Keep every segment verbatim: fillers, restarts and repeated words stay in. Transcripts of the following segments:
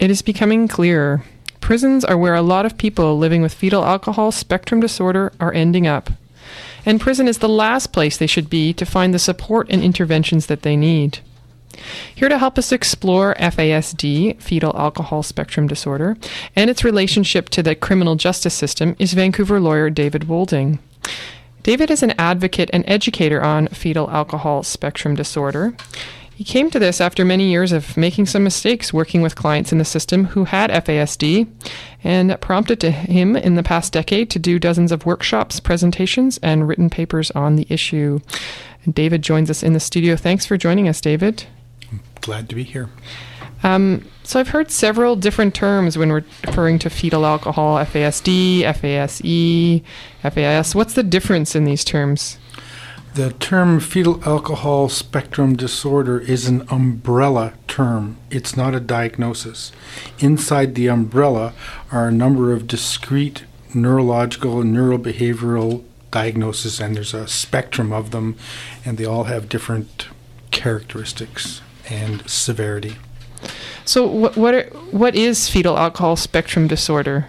it is becoming clearer. Prisons are where a lot of people living with fetal alcohol spectrum disorder are ending up. And prison is the last place they should be to find the support and interventions that they need. Here to help us explore F A S D, fetal alcohol spectrum disorder, and its relationship to the criminal justice system is Vancouver lawyer David Woulding. David is an advocate and educator on fetal alcohol spectrum disorder. He came to this after many years of making some mistakes working with clients in the system who had F A S D, and that prompted to him in the past decade to do dozens of workshops, presentations, and written papers on the issue. And David joins us in the studio. Thanks for joining us, David. I'm glad to be here. Um, so I've heard several different terms when we're referring to fetal alcohol, F A S D, F A S E, F A S. What's the difference in these terms? The term fetal alcohol spectrum disorder is an umbrella term. It's not a diagnosis. Inside the umbrella are a number of discrete neurological and neurobehavioral diagnoses, and there's a spectrum of them, and they all have different characteristics and severity. So what what, are, what is fetal alcohol spectrum disorder?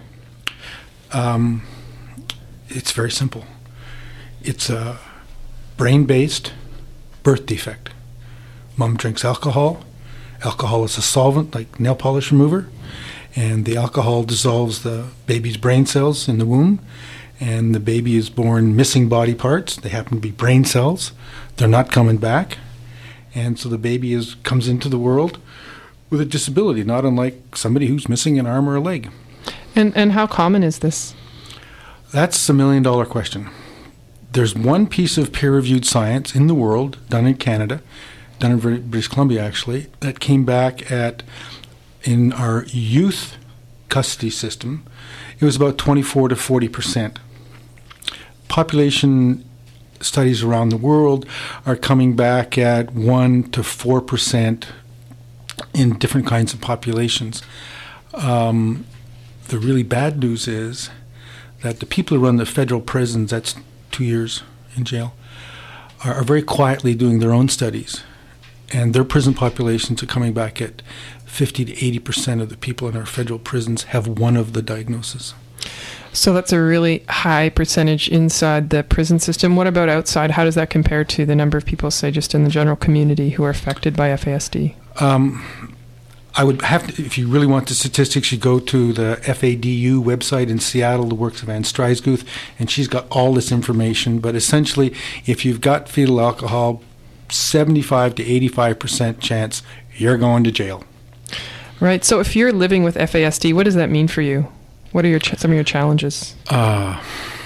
Um, it's very simple. It's a brain-based birth defect. Mom drinks alcohol. Alcohol is a solvent like nail polish remover, and the alcohol dissolves the baby's brain cells in the womb, and the baby is born missing body parts. They happen to be brain cells. They're not coming back, and so the baby is comes into the world with a disability, not unlike somebody who's missing an arm or a leg. And and how common is this? That's a million-dollar question. There's one piece of peer-reviewed science in the world, done in Canada, done in British Columbia actually, that came back at, in our youth custody system, it was about twenty-four to forty percent. Population studies around the world are coming back at one to four percent in different kinds of populations. Um, the really bad news is that the people who run the federal prisons, that's two years in jail, are, are very quietly doing their own studies. And their prison populations are coming back at fifty to eighty percent of the people in our federal prisons have one of the diagnoses. So that's a really high percentage inside the prison system. What about outside? How does that compare to the number of people, say, just in the general community who are affected by F A S D? Um, I would have to, if you really want the statistics, you go to the F A D U website in Seattle, the works of Anne Streisguth, and she's got all this information. But essentially, if you've got fetal alcohol, seventy-five to eighty-five percent chance you're going to jail. Right. So if you're living with F A S D, what does that mean for you? What are your ch- some of your challenges? Uh,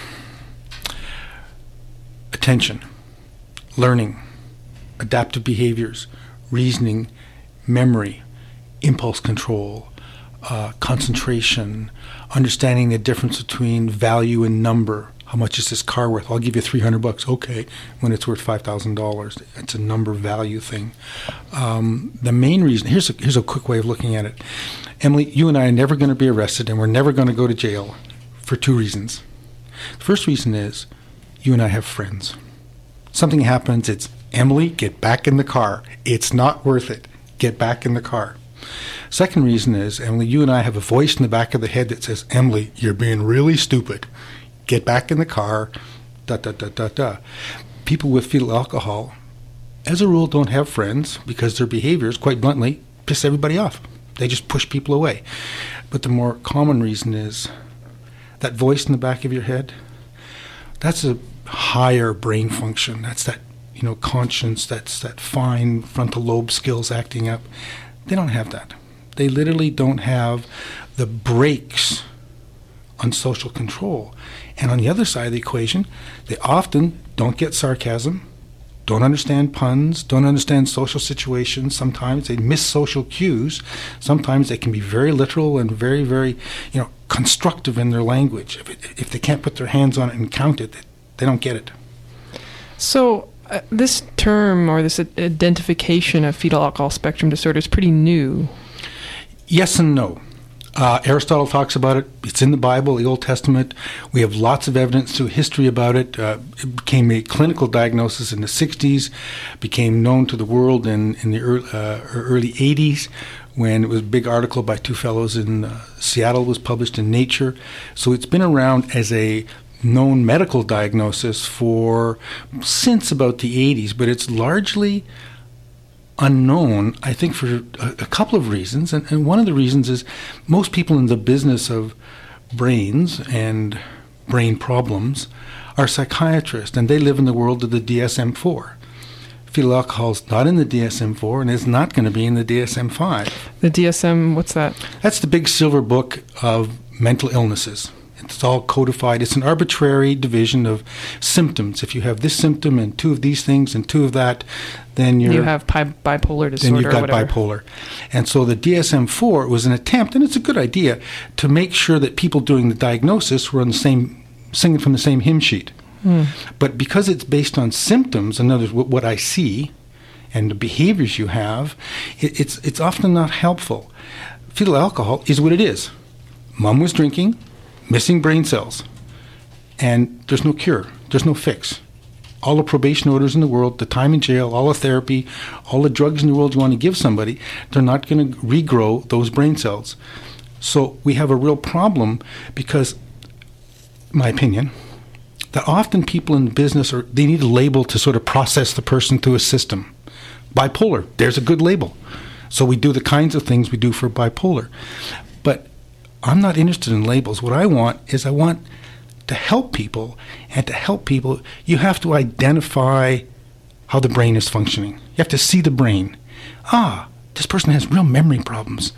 attention, learning, adaptive behaviors, reasoning, memory, impulse control, uh, concentration, understanding the difference between value and number. How much is this car worth? I'll give you three hundred bucks. Okay, when it's worth five thousand dollars. It's a number value thing. Um, the main reason, here's a, here's a quick way of looking at it. Emily, you and I are never going to be arrested, and we're never going to go to jail for two reasons. The first reason is you and I have friends. Something happens, it's, Emily, get back in the car. It's not worth it. Get back in the car. Second reason is, Emily, you and I have a voice in the back of the head that says, Emily, you're being really stupid. Get back in the car, da, da, da, da, da. People with fetal alcohol, as a rule, don't have friends because their behaviors, quite bluntly, piss everybody off. They just push people away. But the more common reason is that voice in the back of your head, that's a higher brain function. That's that, you know, conscience, that's that fine frontal lobe skills acting up. They don't have that. They literally don't have the brakes on social control. And on the other side of the equation, they often don't get sarcasm, don't understand puns, don't understand social situations. Sometimes they miss social cues. Sometimes they can be very literal and very, very, you know, constructive in their language. If, it, if they can't put their hands on it and count it, they don't get it. So uh, this term or this identification of fetal alcohol spectrum disorder is pretty new. Yes and no. Uh, Aristotle talks about it. It's in the Bible, the Old Testament. We have lots of evidence through history about it. Uh, it became a clinical diagnosis in the sixties, became known to the world in, in the early, uh, early eighties, when it was a big article by two fellows in uh, Seattle, was published in Nature. So it's been around as a known medical diagnosis for since about the eighties, but it's largely unknown, I think, for a, a couple of reasons. And, and one of the reasons is most people in the business of brains and brain problems are psychiatrists, and they live in the world of the D S M four. Fetal alcohol is not in the D S M four and is not going to be in the D S M five. The D S M, what's that? That's the big silver book of mental illnesses. It's all codified. It's an arbitrary division of symptoms. If you have this symptom and two of these things and two of that, then you're, you have bi- bipolar disorder. Then you've got or whatever. bipolar. And so the D S M four was an attempt, and it's a good idea, to make sure that people doing the diagnosis were on the same, singing from the same hymn sheet. Hmm. But because it's based on symptoms, in other words, what I see and the behaviors you have, it, it's it's often not helpful. Fetal alcohol is what it is. Mom was drinking, missing brain cells, and there's no cure. There's no fix. All the probation orders in the world, the time in jail, all the therapy, all the drugs in the world you want to give somebody, they're not going to regrow those brain cells. So we have a real problem because, in my opinion, that often people in business are they need a label to sort of process the person through a system. Bipolar, there's a good label. So we do the kinds of things we do for bipolar. But I'm not interested in labels. What I want is I want to help people, and to help people, you have to identify how the brain is functioning. You have to see the brain. Ah, this person has real memory problems.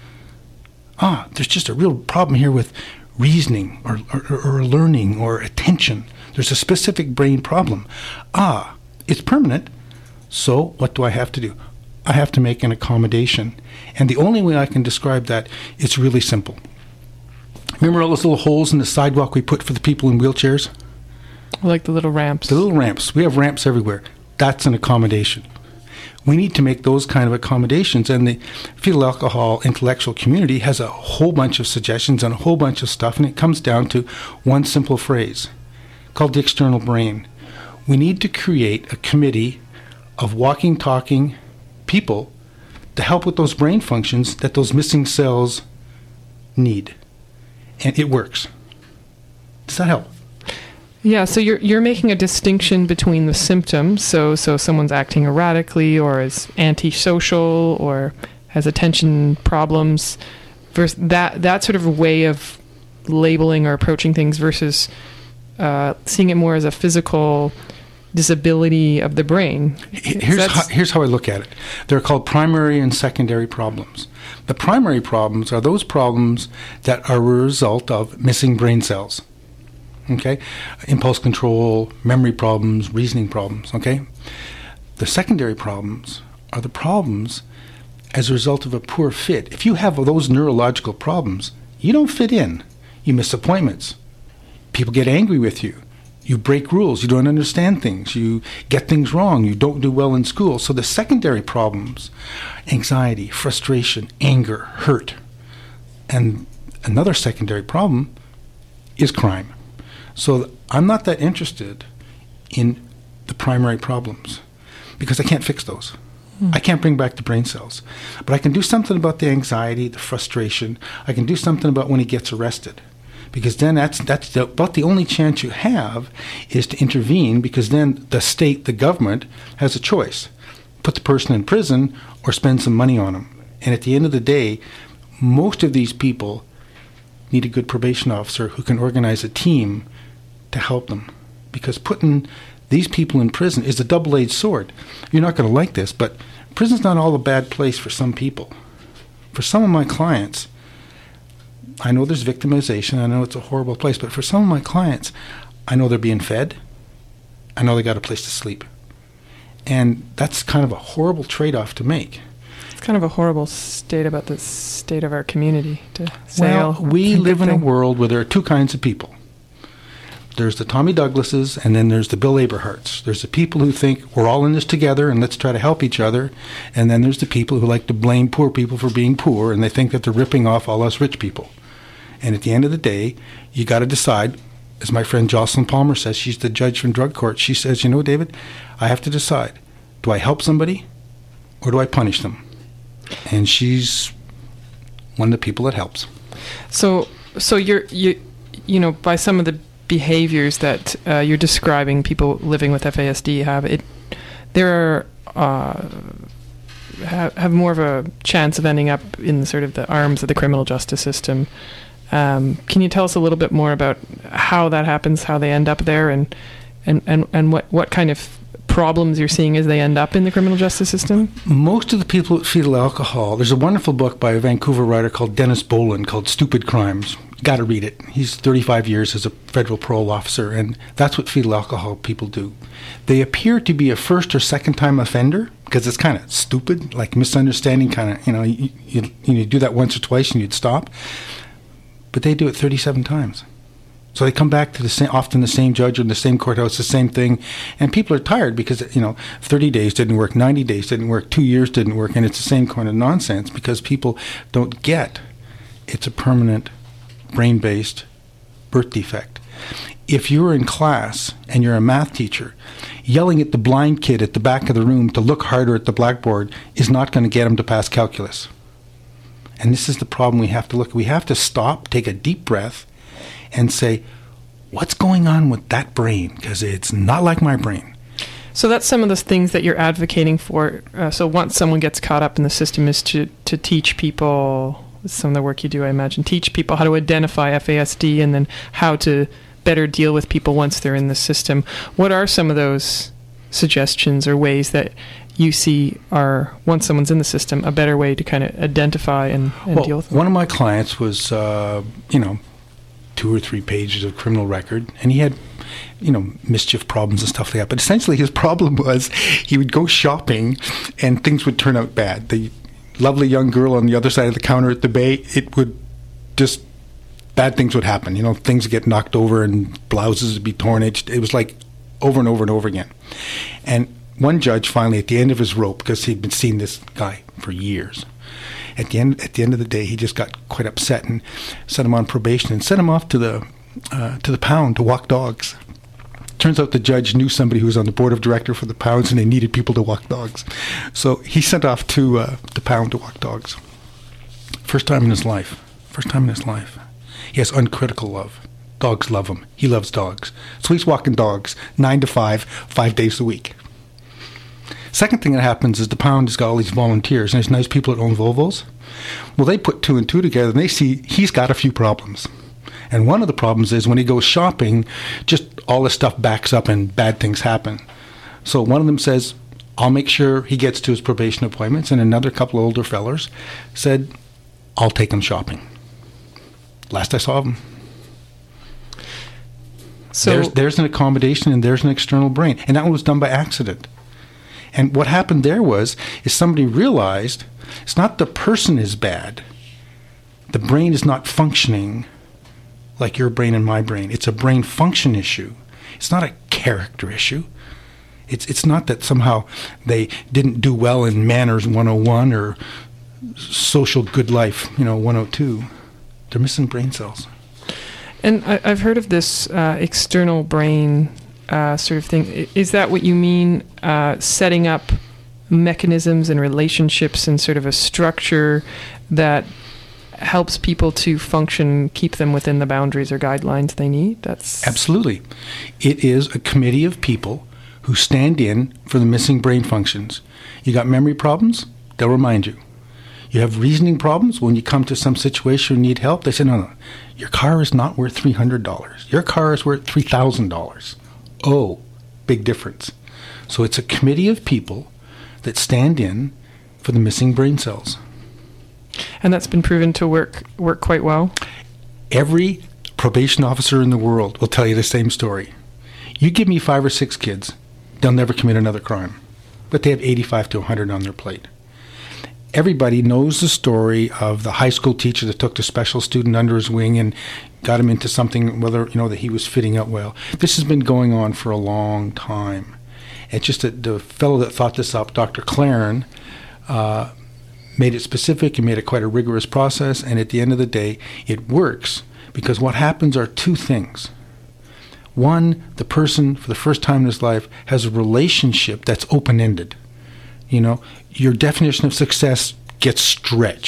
Ah, there's just a real problem here with reasoning or, or, or learning or attention. There's a specific brain problem. Ah, it's permanent. So what do I have to do? I have to make an accommodation. And the only way I can describe that is really simple. Remember all those little holes in the sidewalk we put for the people in wheelchairs? Like the little ramps. The little ramps. We have ramps everywhere. That's an accommodation. We need to make those kind of accommodations. And the fetal alcohol intellectual community has a whole bunch of suggestions and a whole bunch of stuff. And it comes down to one simple phrase called the external brain. We need to create a committee of walking, talking people to help with those brain functions that those missing cells need. And it works. Does that help? Yeah, so you're you're making a distinction between the symptoms. So so someone's acting erratically or is antisocial or has attention problems, versus that that sort of way of labeling or approaching things versus uh, seeing it more as a physical disability of the brain. Here's how, here's how I look at it. They're called primary and secondary problems. The primary problems are those problems that are a result of missing brain cells. Okay? Impulse control, memory problems, reasoning problems. Okay? The secondary problems are the problems as a result of a poor fit. If you have those neurological problems, you don't fit in. You miss appointments. People get angry with you. You break rules. You don't understand things. You get things wrong. You don't do well in school. So the secondary problems, anxiety, frustration, anger, hurt. And another secondary problem is crime. So I'm not that interested in the primary problems because I can't fix those. Hmm. I can't bring back the brain cells. But I can do something about the anxiety, the frustration. I can do something about when he gets arrested. Because then that's that's the, about the only chance you have is to intervene, because then the state, the government, has a choice. Put the person in prison or spend some money on them. And at the end of the day, most of these people need a good probation officer who can organize a team to help them. Because putting these people in prison is a double-edged sword. You're not going to like this, but prison's not all a bad place for some people. For some of my clients, I know there's victimization. I know it's a horrible place. But for some of my clients, I know they're being fed. I know they got a place to sleep. And that's kind of a horrible trade-off to make. It's kind of a horrible state about the state of our community to say. Well, oh, we live in thing. a world where there are two kinds of people. There's the Tommy Douglases, and then there's the Bill Aberharts. There's the people who think we're all in this together and let's try to help each other. And then there's the people who like to blame poor people for being poor, and they think that they're ripping off all us rich people. And at the end of the day, you got to decide, as my friend Jocelyn Palmer says, she's the judge from drug court. She says, you know, David, I have to decide, do I help somebody or do I punish them? And she's one of the people that helps. So, so you're you, you know, by some of the behaviors that uh, you're describing, people living with F A S D have it. There are uh, have, have more of a chance of ending up in sort of the arms of the criminal justice system. Um, can you tell us a little bit more about how that happens, how they end up there, and and, and, and what, what kind of problems you're seeing as they end up in the criminal justice system? Most of the people with fetal alcohol, there's a wonderful book by a Vancouver writer called Dennis Boland called Stupid Crimes. You got to read it. He's thirty-five years as a federal parole officer, and that's what fetal alcohol people do. They appear to be a first or second time offender because it's kind of stupid, like misunderstanding kind of, you know, you, you, you do that once or twice and you'd stop. But they do it thirty-seven times. So they come back to the same, often the same judge or the same courthouse, the same thing, and people are tired because, you know, thirty days didn't work, ninety days didn't work, two years didn't work, and it's the same kind of nonsense because people don't get it's a permanent brain-based birth defect. If you're in class and you're a math teacher, yelling at the blind kid at the back of the room to look harder at the blackboard is not going to get him to pass calculus. And this is the problem we have to look at. We have to stop, take a deep breath, and say, what's going on with that brain? Because it's not like my brain. So that's some of the things that you're advocating for. Uh, so once someone gets caught up in the system is to, to teach people, some of the work you do, I imagine, teach people how to identify F A S D and then how to better deal with people once they're in the system. What are some of those suggestions or ways that you see are, once someone's in the system, a better way to kind of identify and, and well, deal with them? One of my clients was, uh, you know, two or three pages of criminal record, and he had, you know, mischief problems and stuff like that. But essentially his problem was he would go shopping and things would turn out bad. The lovely young girl on the other side of the counter at the Bay, it would just, bad things would happen. You know, things would get knocked over and blouses would be torn. It, it was like over and over and over again. And one judge finally, at the end of his rope, because he'd been seeing this guy for years, At the end, at the end of the day, he just got quite upset and set him on probation and sent him off to the uh, to the pound to walk dogs. Turns out the judge knew somebody who was on the board of director for the pounds, and they needed people to walk dogs. So he sent off to uh, the pound to walk dogs. First time in his life. First time in his life. He has uncritical love. Dogs love him. He loves dogs. So he's walking dogs nine to five, five days a week. Second thing that happens is the pound has got all these volunteers, and there's nice people that own Volvos. Well, they put two and two together, and they see he's got a few problems. And one of the problems is when he goes shopping, just all this stuff backs up and bad things happen. So one of them says, I'll make sure he gets to his probation appointments, and another couple of older fellers said, I'll take him shopping. Last I saw of him. So there's, there's an accommodation and there's an external brain. And that one was done by accident. And what happened there was, is somebody realized it's not the person is bad. The brain is not functioning like your brain and my brain. It's a brain function issue. It's not a character issue. It's it's not that somehow they didn't do well in manners one oh one or social good life, you know, one oh two. They're missing brain cells. And I, I've heard of this uh, external brain Uh, sort of thing. Is that what you mean, uh, setting up mechanisms and relationships and sort of a structure that helps people to function, keep them within the boundaries or guidelines they need? That's Absolutely. It is a committee of people who stand in for the missing brain functions. You got memory problems? They'll remind you. You have reasoning problems? When you come to some situation and need help, they say, no, no, your car is not worth three hundred dollars. Your car is worth three thousand dollars. Oh, big difference. So it's a committee of people that stand in for the missing brain cells. And that's been proven to work work quite well? Every probation officer in the world will tell you the same story. You give me five or six kids, they'll never commit another crime. But they have eighty-five to one hundred on their plate. Everybody knows the story of the high school teacher that took the special student under his wing and got him into something, whether, you know, that he was fitting out well. This has been going on for a long time. It's just that the fellow that thought this up, Doctor Claren, uh, made it specific and made it quite a rigorous process, and at the end of the day, it works because what happens are two things. One, the person, for the first time in his life, has a relationship that's open-ended. You know, your definition of success gets stretched.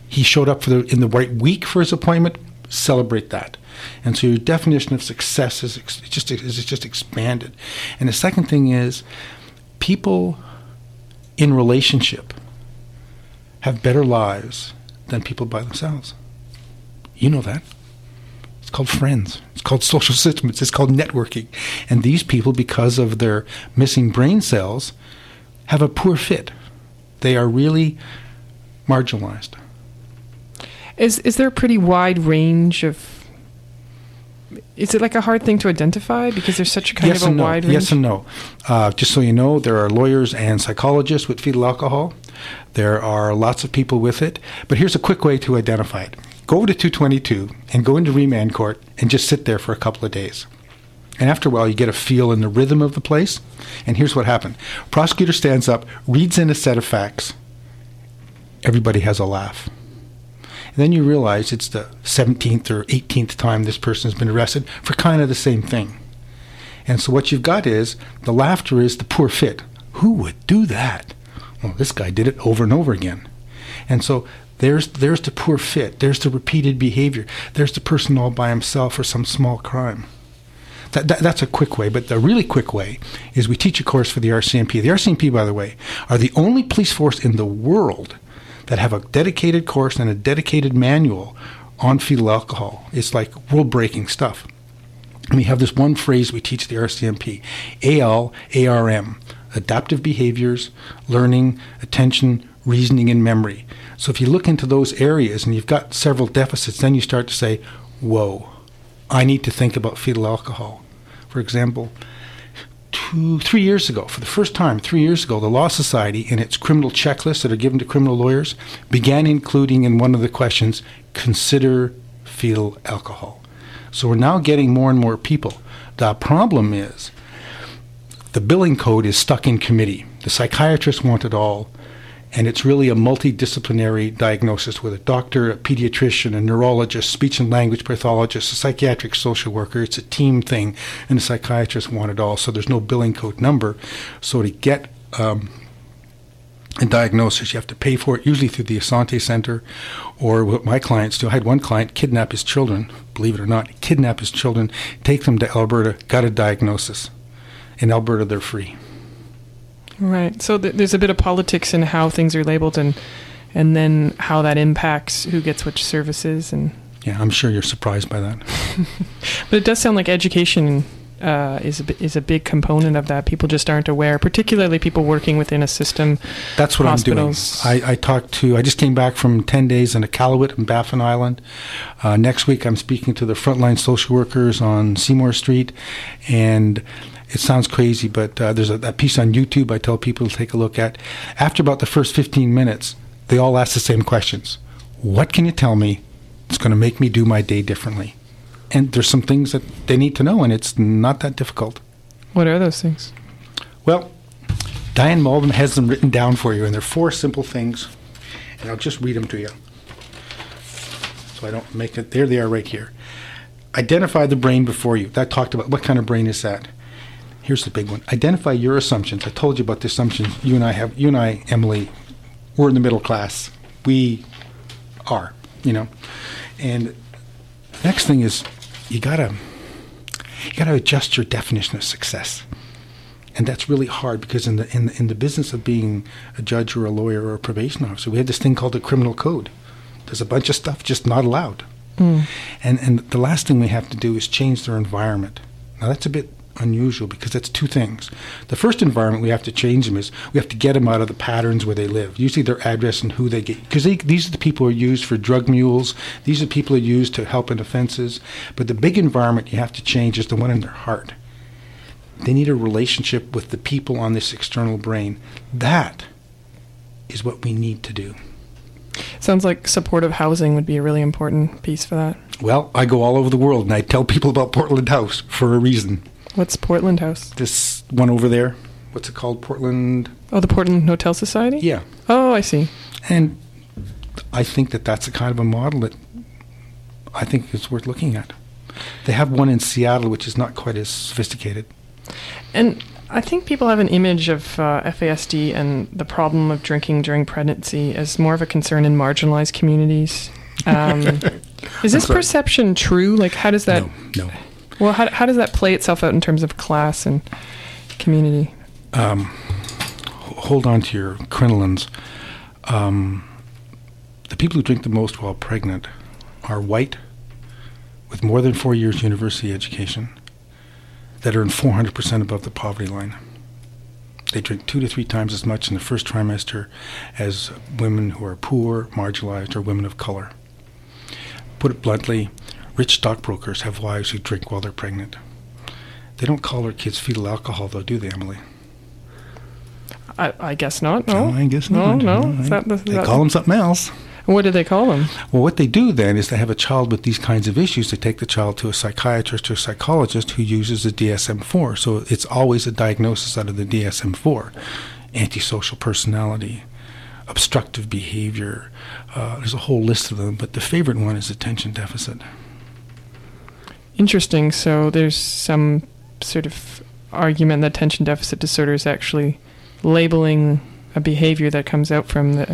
he showed up for the in the right week for his appointment, celebrate that. And so your definition of success is ex- just is just expanded. And the second thing is, people in relationship have better lives than people by themselves. You know that. It's called friends. It's called social systems. It's called networking. And these people, because of their missing brain cells, have a poor fit. They are really marginalized. Is is there a pretty wide range of... Is it like a hard thing to identify because there's such a kind yes of a and no. wide range? Yes and no. Uh, just so you know, there are lawyers and psychologists with fetal alcohol. There are lots of people with it. But here's a quick way to identify it. Go over to two twenty-two and go into remand court and just sit there for a couple of days. And after a while, you get a feel in the rhythm of the place. And here's what happened. Prosecutor stands up, reads in a set of facts. Everybody has a laugh. And then you realize it's the seventeenth or eighteenth time this person has been arrested for kind of the same thing. And so what you've got is, the laughter is the poor fit. Who would do that? Well, this guy did it over and over again. And so there's there's the poor fit. There's the repeated behavior. There's the person all by himself for some small crime. That, that, that's a quick way, but the really quick way is we teach a course for the R C M P. The R C M P, by the way, are the only police force in the world that have a dedicated course and a dedicated manual on fetal alcohol. It's like world-breaking stuff. And we have this one phrase we teach the R C M P, A L A R M, adaptive behaviors, learning, attention, reasoning, and memory. So if you look into those areas and you've got several deficits, then you start to say, whoa, I need to think about fetal alcohol. For example, two, three years ago, for the first time, three years ago, the Law Society, in its criminal checklists that are given to criminal lawyers, began including in one of the questions, consider fetal alcohol. So we're now getting more and more people. The problem is, the billing code is stuck in committee. The psychiatrists want it all. And it's really a multidisciplinary diagnosis with a doctor, a pediatrician, a neurologist, speech and language pathologist, a psychiatric social worker. It's a team thing, and the psychiatrists want it all. So there's no billing code number. So to get um, a diagnosis, you have to pay for it, usually through the Asante Center, or what my clients do. I had one client kidnap his children, believe it or not, kidnap his children, take them to Alberta, got a diagnosis. In Alberta, they're free. Right. So th- there's a bit of politics in how things are labeled, and and then how that impacts who gets which services. And yeah, I'm sure you're surprised by that. But it does sound like education uh, is a b- is a big component of that. People just aren't aware, particularly people working within a system. That's what hospitals. I'm doing. I, I talked to. I just came back from ten days in Iqaluit and Baffin Island. Uh, next week, I'm speaking to the frontline social workers on Seymour Street, and it sounds crazy, but uh, there's a, a piece on YouTube I tell people to take a look at. After about the first fifteen minutes, they all ask the same questions. What can you tell me that's going to make me do my day differently? And there's some things that they need to know, and it's not that difficult. What are those things? Well, Diane Malden has them written down for you, and they're four simple things, and I'll just read them to you so I don't make it. There they are right here. Identify the brain before you. That talked about what kind of brain is that. Here's the big one. Identify your assumptions. I told you about the assumptions you and I have. You and I, Emily, we're in the middle class. We are, you know. And next thing is you gotta you gotta adjust your definition of success. And that's really hard because in the in the, in the business of being a judge or a lawyer or a probation officer, we have this thing called the criminal code. There's a bunch of stuff just not allowed. Mm. And and the last thing we have to do is change their environment. Now that's a bit unusual because that's two things. The first environment we have to change them is we have to get them out of the patterns where they live, usually their address and who they get, because these are the people who are used for drug mules, these are the people who are used to help in offenses. But the big environment you have to change is the one in their heart. They need a relationship with the people on this external brain. That is what we need to do. Sounds like supportive housing would be a really important piece for that. Well, I go all over the world and I tell people about Portland House for a reason. What's Portland House? This one over there. What's it called? Portland? Oh, the Portland Hotel Society? Yeah. Oh, I see. And I think that that's a kind of a model that I think is worth looking at. They have one in Seattle, which is not quite as sophisticated. And I think people have an image of uh, F A S D and the problem of drinking during pregnancy as more of a concern in marginalized communities. Um, is this perception true? Like, how does that? No. no. Well, how how does that play itself out in terms of class and community? Um, hold on to your crinolines. Um, the people who drink the most while pregnant are white, with more than four years university education, that earn four hundred percent above the poverty line. They drink two to three times as much in the first trimester as women who are poor, marginalized, or women of color. Put it bluntly, rich stockbrokers have wives who drink while they're pregnant. They don't call their kids fetal alcohol, though, do they, Emily? I, I guess not. No, no I guess no, not. No, no. Is that, is they that, call them something else. What do they call them? Well, what they do then is they have a child with these kinds of issues. They take the child to a psychiatrist or a psychologist who uses the D S M four. So it's always a diagnosis out of the D S M four. Antisocial personality, obstructive behavior. Uh, there's a whole list of them, but the favorite one is attention deficit. Interesting. So there's some sort of argument that attention deficit disorder is actually labeling a behavior that comes out from the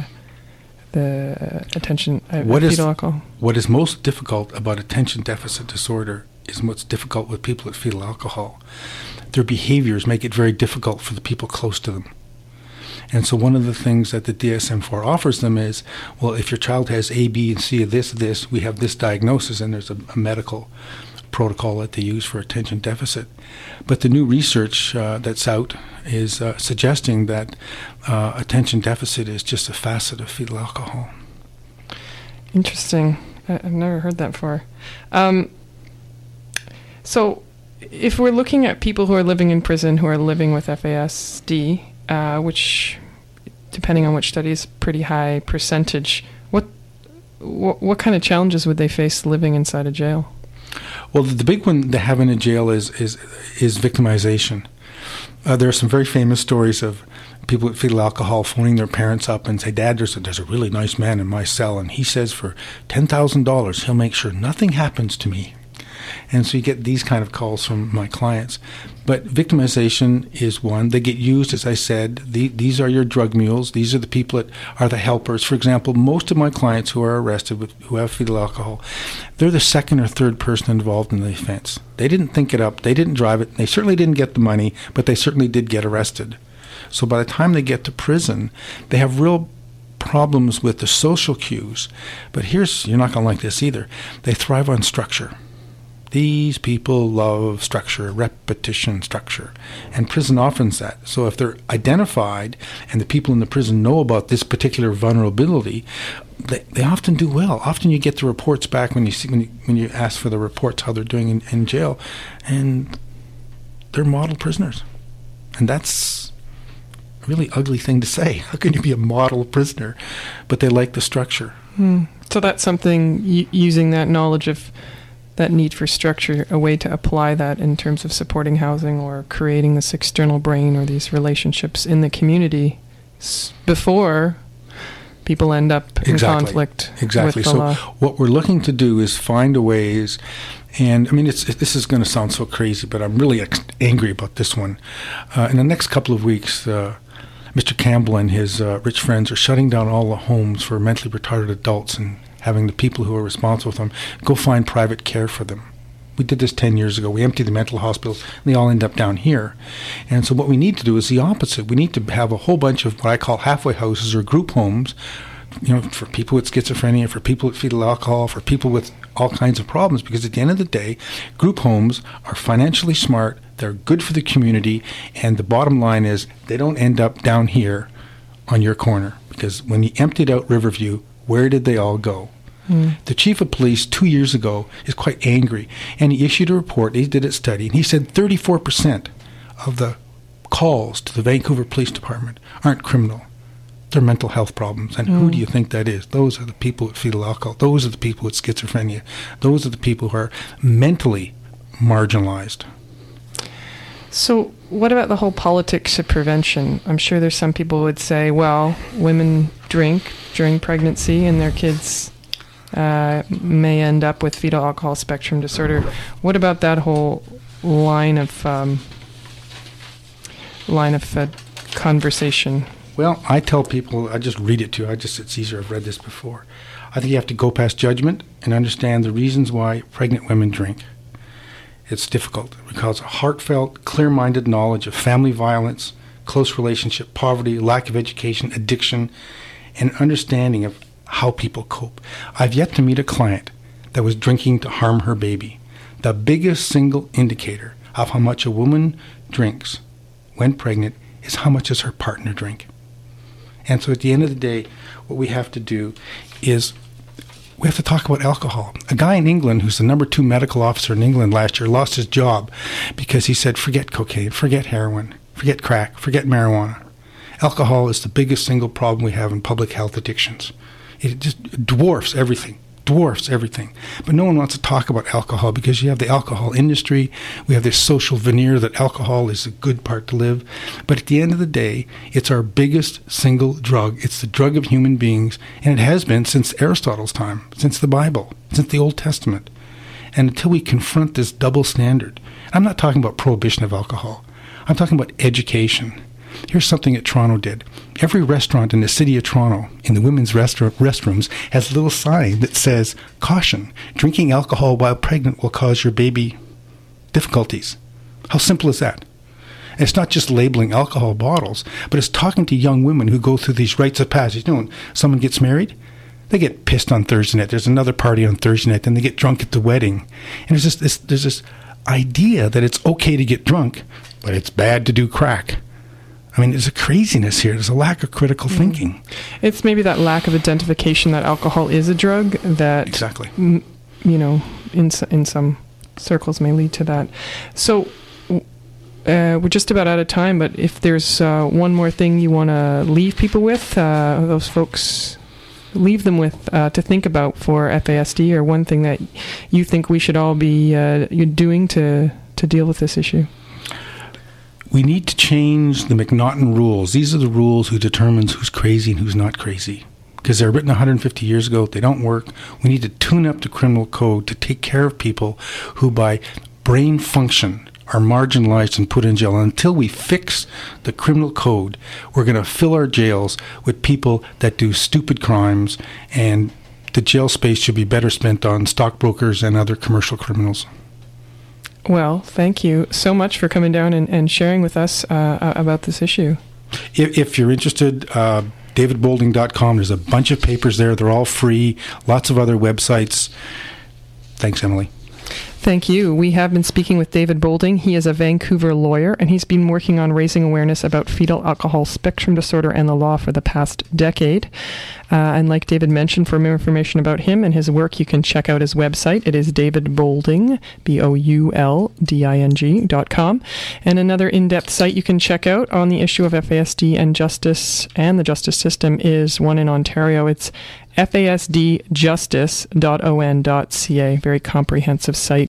the attention uh, what fetal is, alcohol. What is most difficult about attention deficit disorder is what's difficult with people with fetal alcohol. Their behaviors make it very difficult for the people close to them. And so one of the things that the D S M four offers them is, well, if your child has A, B, and C of this, this, we have this diagnosis, and there's a, a medical protocol that they use for attention deficit. But the new research uh, that's out is uh, suggesting that uh, attention deficit is just a facet of fetal alcohol. Interesting. I, I've never heard that before. Um, so if we're looking at people who are living in prison who are living with F A S D, uh, which, depending on which study, is pretty high percentage, what, what, what kind of challenges would they face living inside a jail? Well, the big one they have in a jail is is, is victimization. Uh, there are some very famous stories of people with fetal alcohol phoning their parents up and say, Dad, there's a, there's a really nice man in my cell, and he says for ten thousand dollars he'll make sure nothing happens to me. And so you get these kind of calls from my clients. But victimization is one. They get used, as I said. The, these are your drug mules. These are the people that are the helpers. For example, most of my clients who are arrested with, who have fetal alcohol, they're the second or third person involved in the offense. They didn't think it up. They didn't drive it. They certainly didn't get the money, but they certainly did get arrested. So by the time they get to prison, they have real problems with the social cues. But here's, you're not going to like this either, they thrive on structure. These people love structure, repetition, structure. And prison offers that. So if they're identified and the people in the prison know about this particular vulnerability, they, they often do well. Often you get the reports back when you see when you, when you ask for the reports how they're doing in, in jail, and they're model prisoners. And that's a really ugly thing to say. How can you be a model prisoner? But they like the structure. Hmm. So that's something, y- using that knowledge of that need for structure, a way to apply that in terms of supporting housing or creating this external brain or these relationships in the community s- before people end up in exactly. conflict Exactly. with the So law. what we're looking to do is find a ways, and I mean, it's, it, this is going to sound so crazy, but I'm really ex- angry about this one. Uh, in the next couple of weeks, uh, Mister Campbell and his uh, rich friends are shutting down all the homes for mentally retarded adults and having the people who are responsible for them go find private care for them. We did this ten years ago. We emptied the mental hospitals, and they all end up down here. And so what we need to do is the opposite. We need to have a whole bunch of what I call halfway houses or group homes, you know, for people with schizophrenia, for people with fetal alcohol, for people with all kinds of problems, because at the end of the day, group homes are financially smart, they're good for the community, and the bottom line is they don't end up down here on your corner. Because when you emptied out Riverview, where did they all go? Mm. The chief of police two years ago is quite angry, and he issued a report. He did a study, and he said thirty-four percent of the calls to the Vancouver Police Department aren't criminal. They're mental health problems. And mm. who do you think that is? Those are the people with fetal alcohol. Those are the people with schizophrenia. Those are the people who are mentally marginalized. So what about the whole politics of prevention? I'm sure there's some people who would say, well, women drink during pregnancy and their kids uh, may end up with fetal alcohol spectrum disorder. What about that whole line of um, line of uh, conversation? Well, I tell people, I just read it to you. I just, it's easier. I've read this before. I think you have to go past judgment and understand the reasons why pregnant women drink. It's difficult. It requires a heartfelt, clear-minded knowledge of family violence, close relationship, poverty, lack of education, addiction, and understanding of how people cope. I've yet to meet a client that was drinking to harm her baby. The biggest single indicator of how much a woman drinks when pregnant is how much does her partner drink. And so at the end of the day, what we have to do is we have to talk about alcohol. A guy in England who's the number two medical officer in England last year lost his job because he said, forget cocaine, forget heroin, forget crack, forget marijuana. Alcohol is the biggest single problem we have in public health addictions. It just dwarfs everything. dwarfs everything. But no one wants to talk about alcohol because you have the alcohol industry. We have this social veneer that alcohol is a good part to live. But at the end of the day, it's our biggest single drug. It's the drug of human beings, and it has been since Aristotle's time, since the Bible, since the Old Testament. And until we confront this double standard, I'm not talking about prohibition of alcohol. I'm talking about education. Here's something that Toronto did. Every restaurant in the city of Toronto, in the women's restaurant restrooms, has a little sign that says, caution, drinking alcohol while pregnant will cause your baby difficulties. How simple is that? And it's not just labeling alcohol bottles, but it's talking to young women who go through these rites of passage. You know, when someone gets married, they get pissed on Thursday night. There's another party on Thursday night, then they get drunk at the wedding. And there's this, this, there's this idea that it's okay to get drunk, but it's bad to do crack. I mean, there's a craziness here. There's a lack of critical mm-hmm. thinking. It's maybe that lack of identification that alcohol is a drug that, exactly. m- you know, in in some circles may lead to that. So uh, we're just about out of time, but if there's uh, one more thing you want to leave people with, uh, those folks, leave them with uh, to think about for F A S D, or one thing that you think we should all be uh, doing to, to deal with this issue. We need to change the McNaughton rules. These are the rules who determines who's crazy and who's not crazy. Because they were written one hundred fifty years ago. They don't work. We need to tune up the criminal code to take care of people who by brain function are marginalized and put in jail. And until we fix the criminal code, we're going to fill our jails with people that do stupid crimes, and the jail space should be better spent on stockbrokers and other commercial criminals. Well, thank you so much for coming down and, and sharing with us uh, about this issue. If, if you're interested, uh, david boulding dot com, there's a bunch of papers there. They're all free. Lots of other websites. Thanks, Emily. Thank you. We have been speaking with David Boulding. He is a Vancouver lawyer, and he's been working on raising awareness about fetal alcohol spectrum disorder and the law for the past decade. Uh, and like David mentioned, for more information about him and his work, you can check out his website. It is David Boulding, B O U L D I N G dot com. And another in-depth site you can check out on the issue of F A S D and justice and the justice system is one in Ontario. It's F A S D justice dot O N dot C A. Very comprehensive site.